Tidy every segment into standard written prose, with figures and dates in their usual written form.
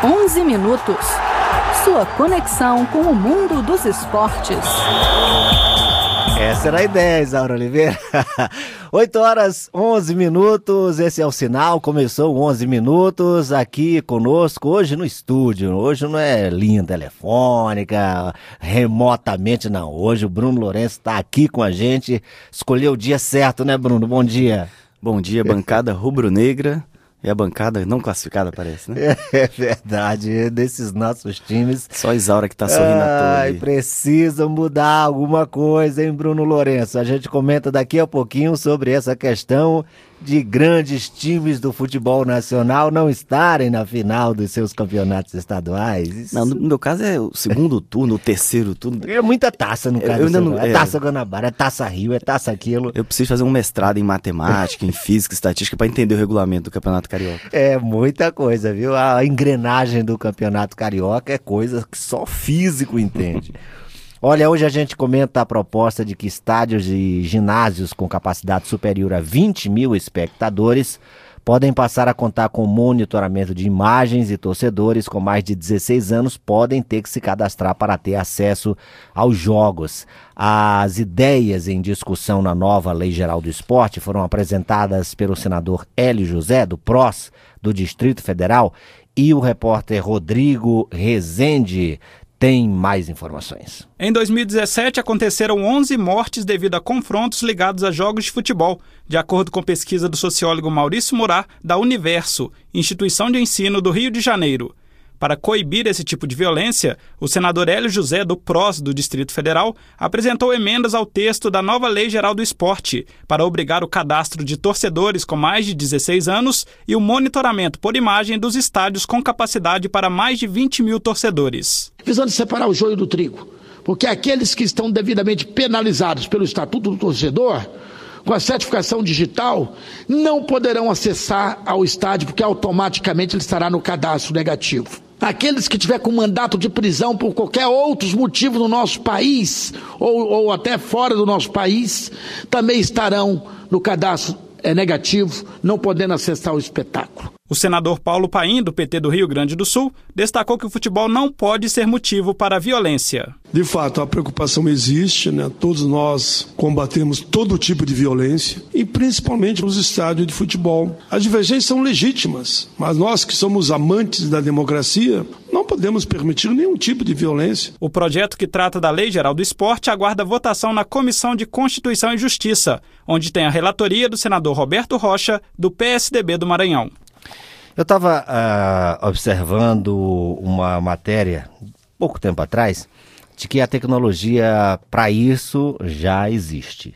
11 minutos. Sua conexão com o mundo dos esportes. Essa era a ideia, Isaura Oliveira. 8 horas, 11 minutos, esse é o sinal, começou 11 minutos aqui conosco, hoje no estúdio, hoje não é linha telefônica, remotamente não, hoje o Bruno Lourenço está aqui com a gente, escolheu o dia certo, né, Bruno? Bom dia. Bom dia, bancada rubro-negra. E a bancada não classificada, parece, né? É verdade, desses nossos times. Só a Isaura que tá sorrindo à toa. Precisa mudar alguma coisa, hein, Bruno Lourenço? A gente comenta daqui a pouquinho sobre essa questão de grandes times do futebol nacional não estarem na final dos seus campeonatos estaduais. Isso... Não, no meu caso é o segundo turno, o terceiro turno. É muita taça no caso. É taça Guanabara, é taça Rio, é taça aquilo. Eu preciso fazer um mestrado em matemática, em física, estatística, para entender o regulamento do Campeonato Carioca. É muita coisa, viu? A engrenagem do Campeonato Carioca é coisa que só físico entende. Olha, hoje a gente comenta a proposta de que estádios e ginásios com capacidade superior a 20 mil espectadores podem passar a contar com monitoramento de imagens e torcedores com mais de 16 anos podem ter que se cadastrar para ter acesso aos jogos. As ideias em discussão na nova Lei Geral do Esporte foram apresentadas pelo senador Hélio José, do PROS, do Distrito Federal, e o repórter Rodrigo Rezende tem mais informações. Em 2017, aconteceram 11 mortes devido a confrontos ligados a jogos de futebol, de acordo com pesquisa do sociólogo Maurício Murat, da Universo, instituição de ensino do Rio de Janeiro. Para coibir esse tipo de violência, o senador Hélio José, do PROS do Distrito Federal, apresentou emendas ao texto da nova Lei Geral do Esporte para obrigar o cadastro de torcedores com mais de 16 anos e o monitoramento por imagem dos estádios com capacidade para mais de 20 mil torcedores. Visando separar o joio do trigo, porque aqueles que estão devidamente penalizados pelo Estatuto do Torcedor, com a certificação digital, não poderão acessar ao estádio, porque automaticamente ele estará no cadastro negativo. Aqueles que tiver com mandato de prisão por qualquer outro motivo no nosso país, ou até fora do nosso país, também estarão no cadastro negativo, não podendo acessar o espetáculo. O senador Paulo Paim, do PT do Rio Grande do Sul, destacou que o futebol não pode ser motivo para a violência. De fato, a preocupação existe, né? Todos nós combatemos todo tipo de violência e principalmente nos estádios de futebol. As divergências são legítimas, mas nós que somos amantes da democracia não podemos permitir nenhum tipo de violência. O projeto que trata da Lei Geral do Esporte aguarda votação na Comissão de Constituição e Justiça, onde tem a relatoria do senador Roberto Rocha, do PSDB do Maranhão. Eu estava observando uma matéria, pouco tempo atrás, de que a tecnologia para isso já existe.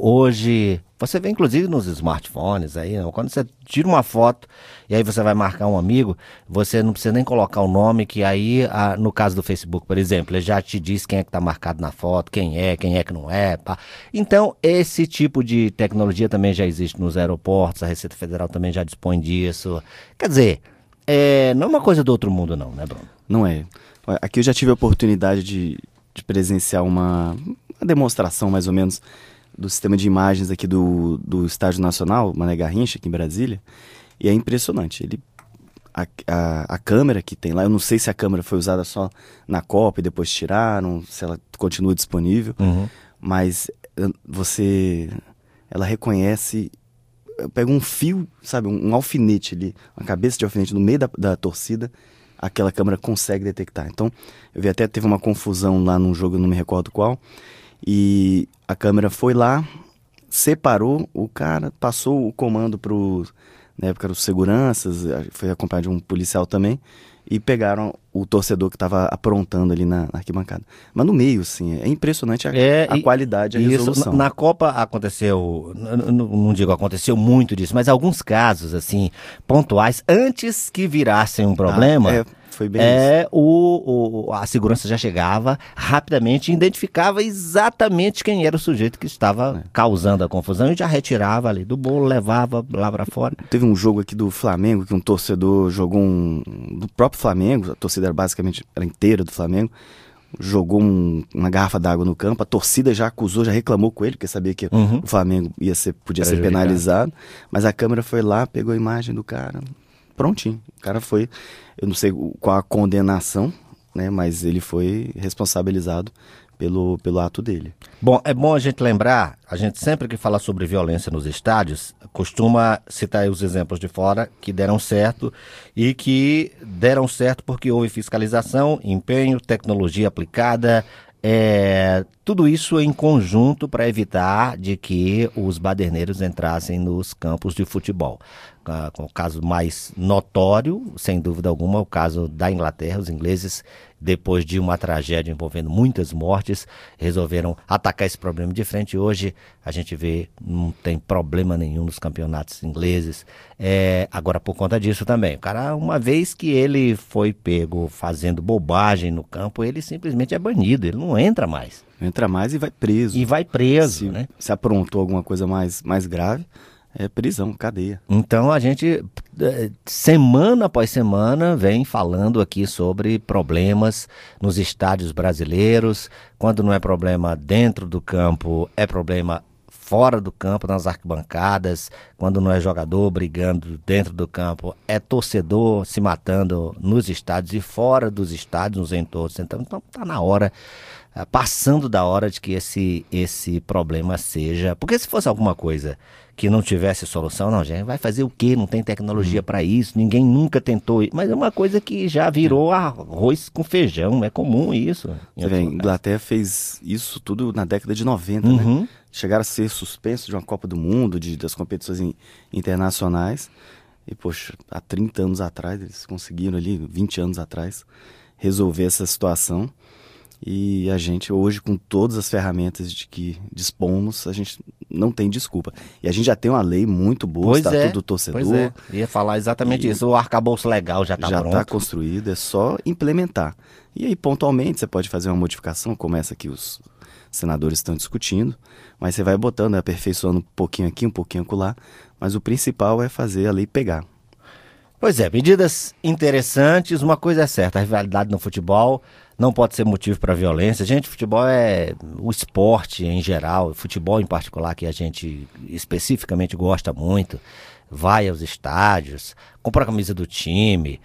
Hoje, você vê inclusive nos smartphones, aí, quando você tira uma foto e aí você vai marcar um amigo, você não precisa nem colocar o nome, que aí, no caso do Facebook, por exemplo, ele já te diz quem é que está marcado na foto, quem é que não é. Pá. Então, esse tipo de tecnologia também já existe nos aeroportos, a Receita Federal também já dispõe disso. Quer dizer, não é uma coisa do outro mundo não, né, Bruno? Não é. Aqui eu já tive a oportunidade de presenciar uma demonstração, mais ou menos, do sistema de imagens aqui do Estádio Nacional, Mané Garrincha, aqui em Brasília, e é impressionante. A câmera que tem lá, eu não sei se a câmera foi usada só na Copa e depois tiraram, se ela continua disponível, mas ela reconhece, pega um fio, sabe, um alfinete ali, uma cabeça de alfinete no meio da torcida, aquela câmera consegue detectar. Então, eu vi até teve uma confusão lá num jogo, eu não me recordo qual, e a câmera foi lá, separou o cara, passou o comando na época os seguranças, foi acompanhado de um policial também, e pegaram o torcedor que estava aprontando ali na arquibancada. Mas no meio, assim, é impressionante a qualidade, a resolução. Na Copa aconteceu, não digo aconteceu muito disso, mas alguns casos, assim, pontuais, antes que virassem um problema... Foi bem isso. A segurança já chegava rapidamente, identificava exatamente quem era o sujeito que estava causando a confusão e já retirava ali do bolo, levava lá para fora. Teve um jogo aqui do Flamengo que um torcedor jogou do próprio Flamengo, a torcida era inteira do Flamengo, jogou uma garrafa d'água no campo, a torcida já acusou, já reclamou com ele, porque sabia que o Flamengo podia ser penalizado, mas a câmera foi lá, pegou a imagem do cara... prontinho. O cara foi, eu não sei qual a condenação, né, mas ele foi responsabilizado pelo ato dele. Bom, é bom a gente lembrar, a gente sempre que fala sobre violência nos estádios, costuma citar aí os exemplos de fora que deram certo e que deram certo porque houve fiscalização, empenho, tecnologia aplicada, tudo isso em conjunto para evitar de que os baderneiros entrassem nos campos de futebol. O caso mais notório, sem dúvida alguma, o caso da Inglaterra. Os ingleses, depois de uma tragédia envolvendo muitas mortes, resolveram atacar esse problema de frente. Hoje a gente vê, não tem problema nenhum nos campeonatos ingleses. Agora, por conta disso também, o cara, uma vez que ele foi pego fazendo bobagem no campo, ele simplesmente é banido, ele não entra mais. Entra mais e vai preso. Né? Se aprontou alguma coisa mais grave, é prisão, cadeia. Então a gente, semana após semana, vem falando aqui sobre problemas nos estádios brasileiros. Quando não é problema dentro do campo, é problema fora do campo, nas arquibancadas. Quando não é jogador brigando dentro do campo, é torcedor se matando nos estádios e fora dos estádios, nos entornos. Então está na hora, passando da hora de que esse problema seja... Porque se fosse alguma coisa que não tivesse solução, não, gente, vai fazer o quê? Não tem tecnologia para isso, ninguém nunca tentou. Mas é uma coisa que já virou arroz com feijão, é comum isso. Você vê, a Inglaterra fez isso tudo na década de 90, né? Chegaram a ser suspensos de uma Copa do Mundo, das competições internacionais. E, poxa, há 30 anos atrás, eles conseguiram ali, 20 anos atrás, resolver essa situação. E a gente hoje, com todas as ferramentas de que dispomos, a gente não tem desculpa. E a gente já tem uma lei muito boa, o Estatuto do Torcedor. Pois é, ia falar exatamente isso. O arcabouço legal já está pronto. Já está construído, é só implementar. E aí, pontualmente, você pode fazer uma modificação, como essa que os senadores estão discutindo, mas você vai botando, aperfeiçoando um pouquinho aqui, um pouquinho acolá, mas o principal é fazer a lei pegar. Pois é, medidas interessantes. Uma coisa é certa, a rivalidade no futebol não pode ser motivo para violência. Gente, futebol é o esporte em geral, futebol em particular, que a gente especificamente gosta muito. Vai aos estádios, compra a camisa do time,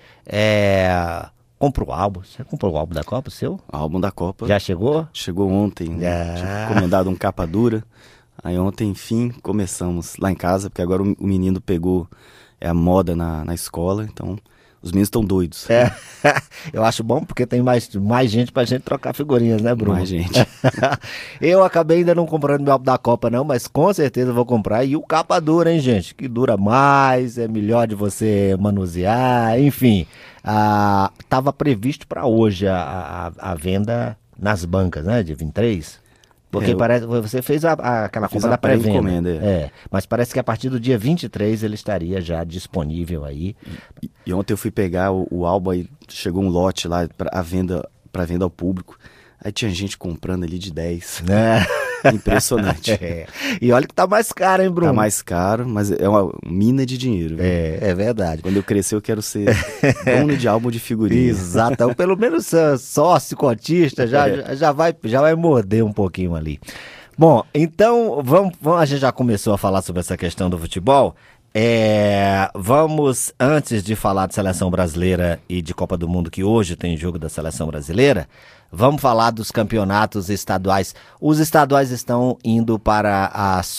compra o álbum. Você comprou o álbum da Copa, o seu? O álbum da Copa. Já chegou? Chegou ontem, tinha encomendado um capa dura. Aí ontem, enfim, começamos lá em casa, porque agora o menino pegou a moda na escola, então... Os meninos estão doidos. Eu acho bom porque tem mais gente pra gente trocar figurinhas, né, Bruno? Mais gente. Eu acabei ainda não comprando meu álbum da Copa, não, mas com certeza vou comprar. E o capa dura, hein, gente? Que dura mais, é melhor de você manusear, enfim. Tava previsto para hoje a venda nas bancas, né, de 23. Porque parece você fez aquela compra da pré-venda. Mas parece que a partir do dia 23 ele estaria já disponível aí. E ontem eu fui pegar o álbum, aí chegou um lote lá para venda ao público. Aí tinha gente comprando ali de 10. Impressionante. E olha que tá mais caro, hein, Bruno? Tá mais caro, mas é uma mina de dinheiro. É verdade. Quando eu crescer, eu quero ser dono de álbum de figurinha. Exato. Ou pelo menos sócio, cotista, já vai morder um pouquinho ali. Bom, então, a gente já começou a falar sobre essa questão do futebol. Vamos, antes de falar de seleção brasileira e de Copa do Mundo, que hoje tem jogo da seleção brasileira, vamos falar dos campeonatos estaduais. Os estaduais estão indo para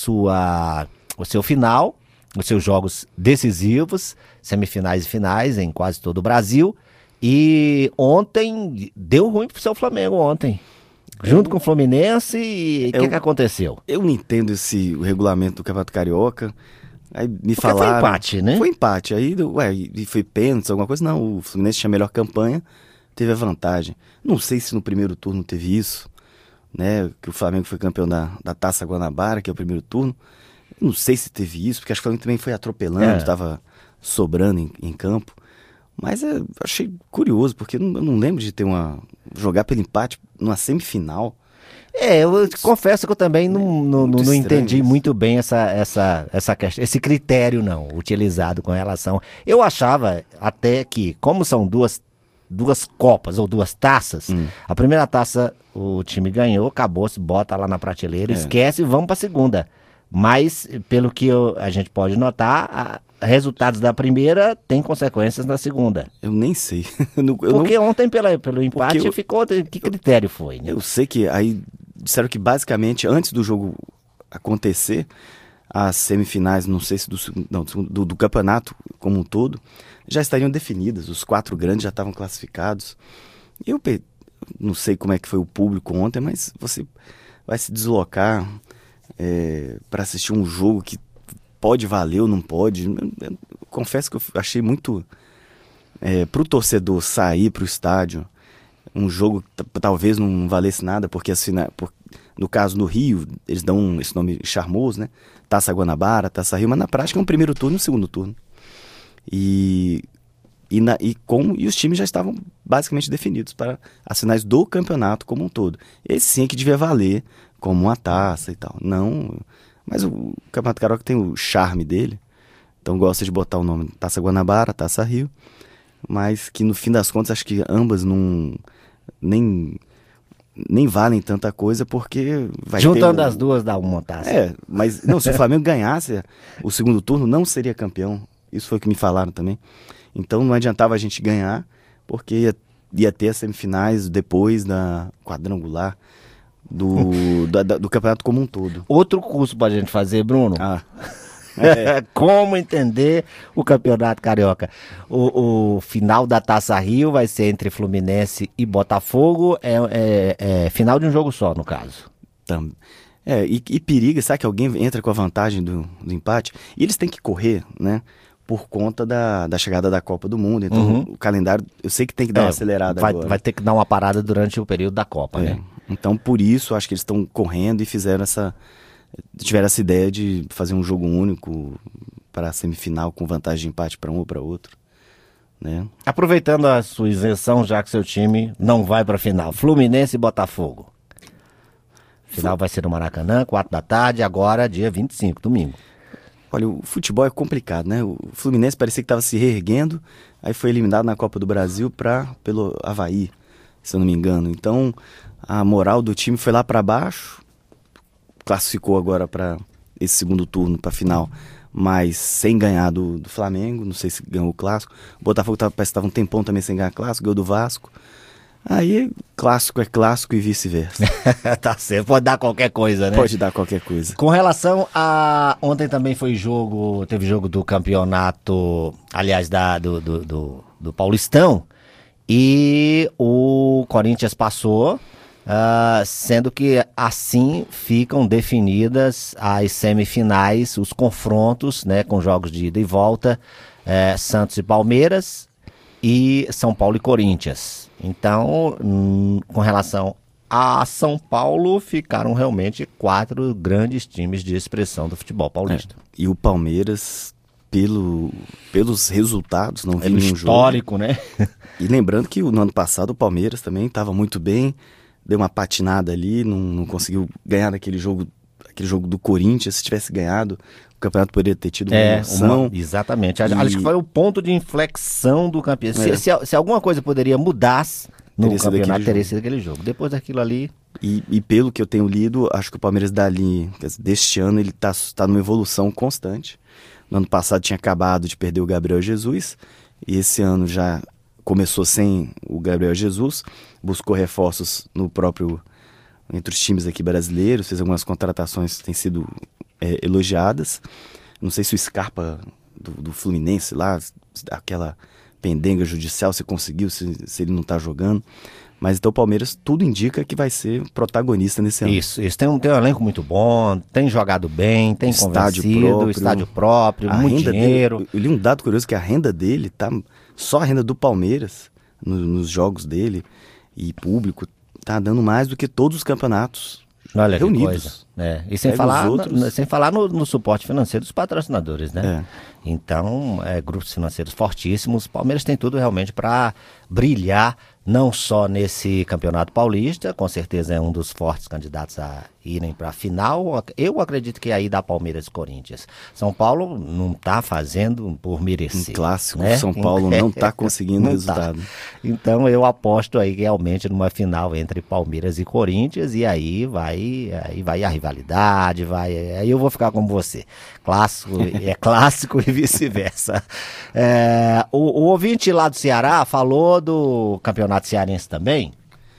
o seu final, os seus jogos decisivos, semifinais e finais em quase todo o Brasil. E ontem, deu ruim pro seu Flamengo ontem. Junto com o Fluminense, e o que aconteceu? Eu não entendo o regulamento do Campeonato Carioca. Aí me falaram... Foi empate, né? Foi empate. Aí, e foi pênalti, alguma coisa? Não, o Fluminense tinha a melhor campanha, teve a vantagem. Não sei se no primeiro turno teve isso, né? Que o Flamengo foi campeão da Taça Guanabara, que é o primeiro turno. Não sei se teve isso, porque acho que o Flamengo também foi atropelando, estava sobrando em campo. Mas eu achei curioso, porque eu não lembro de jogar pelo empate numa semifinal. Eu confesso que eu também não entendi muito bem essa questão, esse critério não, utilizado com relação... Eu achava até que, como são duas copas ou duas taças, a primeira taça o time ganhou, acabou, se bota lá na prateleira, esquece e vamos para a segunda. Mas, pelo que a gente pode notar, resultados da primeira têm consequências na segunda. Eu nem sei. Porque ontem, pelo empate, ficou... Que critério foi? Né? Eu sei que aí disseram que basicamente, antes do jogo acontecer, as semifinais, não sei se do campeonato como um todo, já estariam definidas. Os 4 grandes já estavam classificados. Eu não sei como é que foi o público ontem, mas você vai se deslocar para assistir um jogo que pode valer ou não pode. Eu confesso que eu achei muito... para o torcedor sair para o estádio, um jogo que talvez não valesse nada, porque assim, no caso no Rio, eles dão esse nome charmoso, né? Taça Guanabara, Taça Rio, mas na prática é um primeiro turno e um segundo turno. E os times já estavam basicamente definidos para as finais do campeonato como um todo. Esse sim é que devia valer como uma taça e tal. Não, mas o Campeonato Carioca tem o charme dele, então gosta de botar o nome Taça Guanabara, Taça Rio, mas que no fim das contas acho que ambas nem valem tanta coisa, porque vai juntando as duas dá uma taça. Mas não, se o Flamengo ganhasse o segundo turno, não seria campeão. Isso foi o que me falaram também. Então não adiantava a gente ganhar, porque ia ter as semifinais depois da quadrangular do campeonato como um todo. Outro curso pra gente fazer, Bruno. Como entender o Campeonato Carioca. O final da Taça Rio vai ser entre Fluminense e Botafogo. É final de um jogo só, no caso. E periga, sabe que alguém entra com a vantagem do empate? E eles têm que correr, né? Por conta da chegada da Copa do Mundo. Então o calendário, eu sei que tem que dar uma acelerada agora. Vai ter que dar uma parada durante o período da Copa, né? Então por isso, acho que eles estão correndo e tiveram essa ideia de fazer um jogo único para a semifinal com vantagem de empate para um ou para outro, né? Aproveitando a sua isenção, já que seu time não vai para a final, Fluminense e Botafogo. Final vai ser no Maracanã, 4 da tarde, agora dia 25, domingo. Olha, o futebol é complicado, né? O Fluminense parecia que estava se reerguendo, aí foi eliminado na Copa do Brasil pelo Avaí, se eu não me engano. Então, a moral do time foi lá para baixo, classificou agora para esse segundo turno, para a final, mas sem ganhar do Flamengo, não sei se ganhou o Clássico. O Botafogo parece que estava um tempão também sem ganhar Clássico, ganhou do Vasco. Aí, clássico é clássico e vice-versa. Tá certo, pode dar qualquer coisa, né? Pode dar qualquer coisa. Com relação a... Ontem também teve jogo do campeonato, aliás, do Paulistão, e o Corinthians passou, sendo que assim ficam definidas as semifinais, os confrontos, né, com jogos de ida e volta, Santos e Palmeiras, e São Paulo e Corinthians. Então, com relação a São Paulo, ficaram realmente 4 grandes times de expressão do futebol paulista. E o Palmeiras, pelos resultados, não vinha um jogo histórico, né? E lembrando que no ano passado o Palmeiras também estava muito bem, deu uma patinada ali, não conseguiu ganhar aquele jogo do Corinthians. Se tivesse ganhado, o campeonato poderia ter tido uma emoção. Exatamente. Acho que foi o ponto de inflexão do campeonato. Se alguma coisa poderia mudar no campeonato, teria sido aquele jogo. Depois daquilo ali... E pelo que eu tenho lido, acho que o Palmeiras deste ano, ele tá numa evolução constante. No ano passado tinha acabado de perder o Gabriel Jesus, e esse ano já começou sem o Gabriel Jesus, buscou reforços entre os times aqui brasileiros, fez algumas contratações que têm sido elogiadas. Não sei se o Scarpa do Fluminense lá, aquela pendenga judicial, se conseguiu, se ele não está jogando. Mas então o Palmeiras, tudo indica que vai ser protagonista nesse ano. Isso tem um elenco muito bom, tem jogado bem, tem estádio próprio, muito dinheiro. Eu li um dado curioso que a renda dele, só a renda do Palmeiras, nos jogos dele e público, tá dando mais do que todos os campeonatos reunidos. E sem falar no suporte financeiro dos patrocinadores, né? Então, grupos financeiros fortíssimos. O Palmeiras tem tudo realmente para brilhar, não só nesse Campeonato Paulista, com certeza é um dos fortes candidatos a irem para a final, eu acredito que aí dá Palmeiras e Corinthians. São Paulo não está fazendo por merecer. Um clássico, né? São Paulo não está conseguindo resultado. Tá. Então eu aposto aí realmente numa final entre Palmeiras e Corinthians, e aí vai a rivalidade, aí eu vou ficar como você. Clássico é clássico e vice-versa. O ouvinte lá do Ceará falou do Campeonato Cearense também,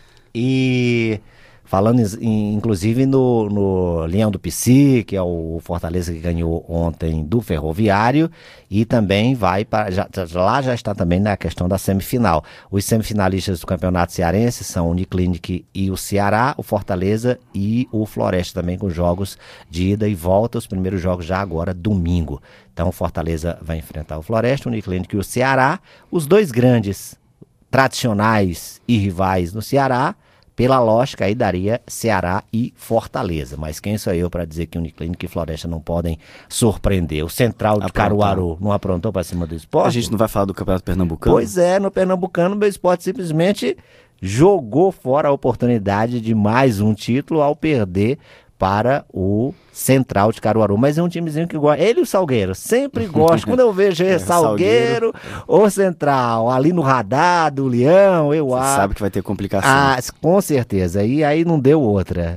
e falando inclusive no Leão do Pici, que é o Fortaleza que ganhou ontem do Ferroviário, e também vai para. Já está também na questão da semifinal. Os semifinalistas do Campeonato Cearense são o Uniclinic e o Ceará, o Fortaleza e o Floresta também, com jogos de ida e volta, os primeiros jogos já agora, domingo. Então o Fortaleza vai enfrentar o Floresta, o Uniclinic e o Ceará, os dois grandes tradicionais e rivais no Ceará. Pela lógica, aí daria Ceará e Fortaleza. Mas quem sou eu para dizer que Uniclinic e Floresta não podem surpreender? O Central de Caruaru não aprontou para cima do Sport? A gente não vai falar do Campeonato Pernambucano? Pois é, no Pernambucano, o meu Sport simplesmente jogou fora a oportunidade de mais um título ao perder para o Central de Caruaru. Mas é um timezinho que gosta. Ele e o Salgueiro sempre gostam. Quando eu vejo Salgueiro ou Central ali no radar do Leão, eu acho. Sabe que vai ter complicação. Com certeza. E aí não deu outra.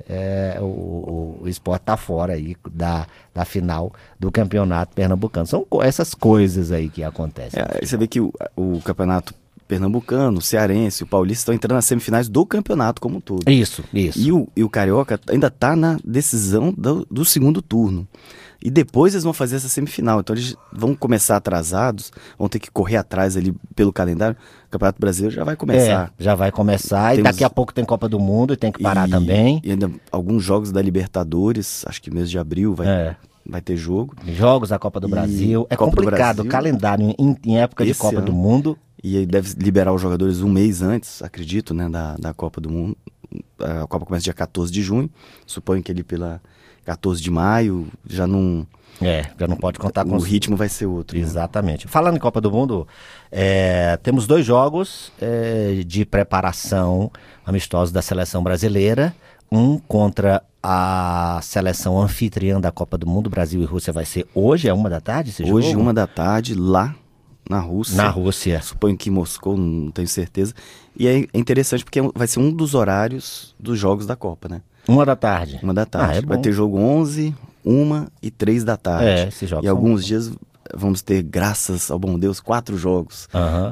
O Sport tá fora aí da final do Campeonato Pernambucano. São essas coisas aí que acontecem. Você vê que o Campeonato Pernambucano, o Cearense, o Paulista estão entrando nas semifinais do campeonato como um todo. Isso. E o Carioca ainda está na decisão do segundo turno. E depois eles vão fazer essa semifinal. Então eles vão começar atrasados, vão ter que correr atrás ali pelo calendário. O Campeonato Brasileiro já vai começar. Já vai começar. E daqui a pouco tem Copa do Mundo e tem que parar também. E ainda alguns jogos da Libertadores, acho que mês de abril vai ter jogo. Jogos da Copa do Brasil. É complicado o calendário em época de Copa do Mundo. E aí deve liberar os jogadores um mês antes, acredito, né, da Copa do Mundo. A Copa começa dia 14 de junho. Suponho que ele pela 14 de maio já não pode contar com o ritmo vai ser outro. Exatamente. Né? Falando em Copa do Mundo, temos 2 jogos de preparação amistosos da seleção brasileira. Um contra a seleção anfitriã da Copa do Mundo, Brasil e Rússia, vai ser hoje, 13h esse jogo? Hoje, 13h, lá na Rússia. Na Rússia. Suponho que em Moscou, não tenho certeza. E é interessante porque vai ser um dos horários dos jogos da Copa, né? 13h. 13h. Vai ter jogo 11, 1 e 3 da tarde. Esses jogos e alguns dias vamos ter, graças ao bom Deus, 4 jogos.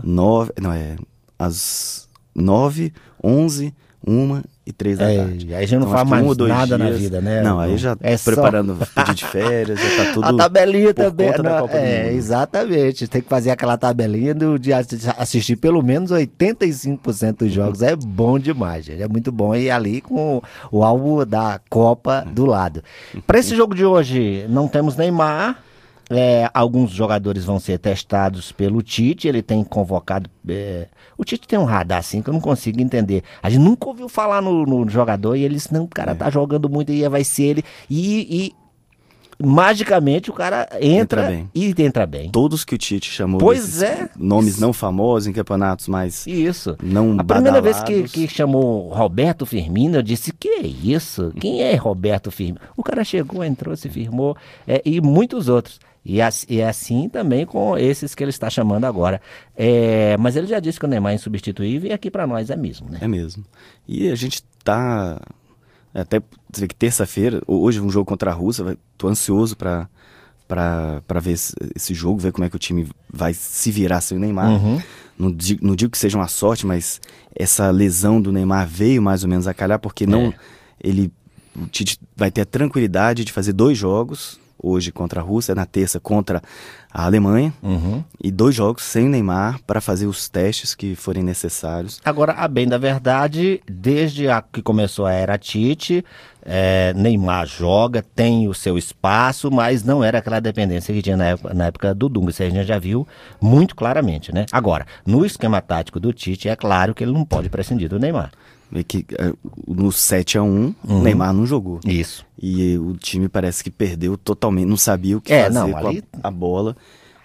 Às 9, 11, 1 e 3 da tarde. Aí já não faz mais nada na vida, né? Não, aí já preparando pedido de férias, já tá tudo. A tabelinha também. Conta da Copa do Mundo. Exatamente. Tem que fazer aquela tabelinha de assistir pelo menos 85% dos jogos. É bom demais, gente. É muito bom. E ali com o alvo da Copa do lado. Para esse jogo de hoje, não temos Neymar. Alguns jogadores vão ser testados pelo Tite. Ele tem convocado. O Tite tem um radar assim que eu não consigo entender. A gente nunca ouviu falar no jogador e eles, não, o cara tá jogando muito e vai ser ele. E magicamente o cara entra bem. Todos que o Tite chamou nomes não famosos em campeonatos, mas isso. Não a primeira vez que chamou Roberto Firmino, eu disse, que é isso? Quem é Roberto Firmino? O cara chegou, entrou, se firmou, e muitos outros. E é assim também com esses que ele está chamando agora. Mas ele já disse que o Neymar é insubstituível e aqui para nós é mesmo, né? É mesmo. E a gente tá... Até você vê que terça-feira, hoje um jogo contra a Rússia, tô ansioso para ver esse jogo, ver como é que o time vai se virar sem o Neymar. Não digo que seja uma sorte, mas essa lesão do Neymar veio mais ou menos a calhar, porque o Tite vai ter a tranquilidade de fazer 2 jogos, hoje contra a Rússia, na terça contra a Alemanha, e 2 jogos sem Neymar para fazer os testes que forem necessários. Agora, a bem da verdade, desde que começou a era Tite, Neymar joga, tem o seu espaço, mas não era aquela dependência que tinha na época do Dunga. Isso a gente já viu muito claramente, né? Agora, no esquema tático do Tite, é claro que ele não pode prescindir do Neymar. Que no 7-1, o Neymar não jogou. Isso. E o time parece que perdeu totalmente, não sabia o que fazer com a bola.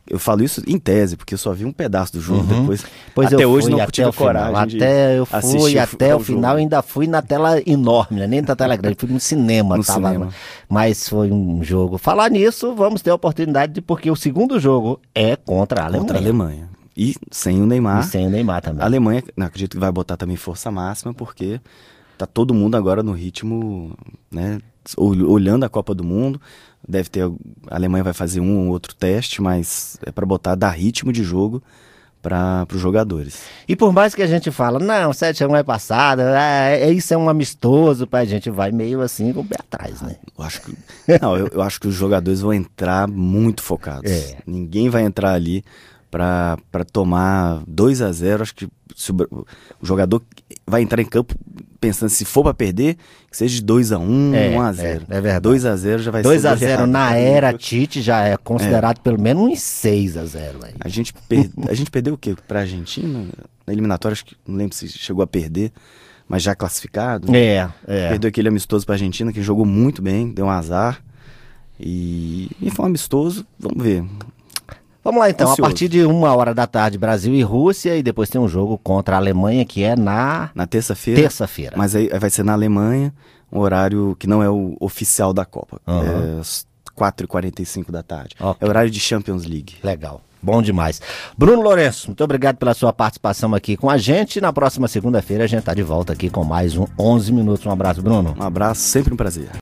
Eu falo isso em tese, porque eu só vi um pedaço do jogo depois. Pois até eu hoje fui não até tive o final. coragem Até eu fui assistir até o jogo. final, ainda fui na tela enorme, né? Nem na tela grande, fui no cinema. No cinema. Mas foi um jogo. Falar nisso, vamos ter a oportunidade porque o segundo jogo é contra a Alemanha. Contra a Alemanha. E sem o Neymar. E sem o Neymar também. A Alemanha, acredito que vai botar também força máxima, porque tá todo mundo agora no ritmo, né? Olhando a Copa do Mundo. Deve ter. A Alemanha vai fazer um ou outro teste, mas é para dar ritmo de jogo para os jogadores. E por mais que a gente fala, não, 7-1 é passado, isso é um amistoso, a gente vai meio assim com o pé atrás, né? Eu acho que os jogadores vão entrar muito focados. Ninguém vai entrar ali para tomar 2-0. Acho que se o jogador vai entrar em campo pensando, se for para perder, que seja de 2-1, 1-0. É verdade. 2-0 já vai ser 2-0 na era Tite já é considerado pelo menos uns 6-0. A gente perdeu o quê? Pra Argentina? Na eliminatória, acho que não lembro se chegou a perder, mas já classificado. Perdeu aquele amistoso pra Argentina, que jogou muito bem, deu um azar. E foi um amistoso, vamos ver. Vamos lá então, Ansioso. A partir de 1h da tarde, Brasil e Rússia, e depois tem um jogo contra a Alemanha, que é na terça-feira. Terça-feira. Mas aí vai ser na Alemanha, um horário que não é o oficial da Copa. É 4h45 da tarde. Okay. É horário de Champions League. Legal, bom demais. Bruno Lourenço, muito obrigado pela sua participação aqui com a gente. Na próxima segunda-feira a gente tá de volta aqui com mais um 11 Minutos. Um abraço, Bruno. Um abraço, sempre um prazer.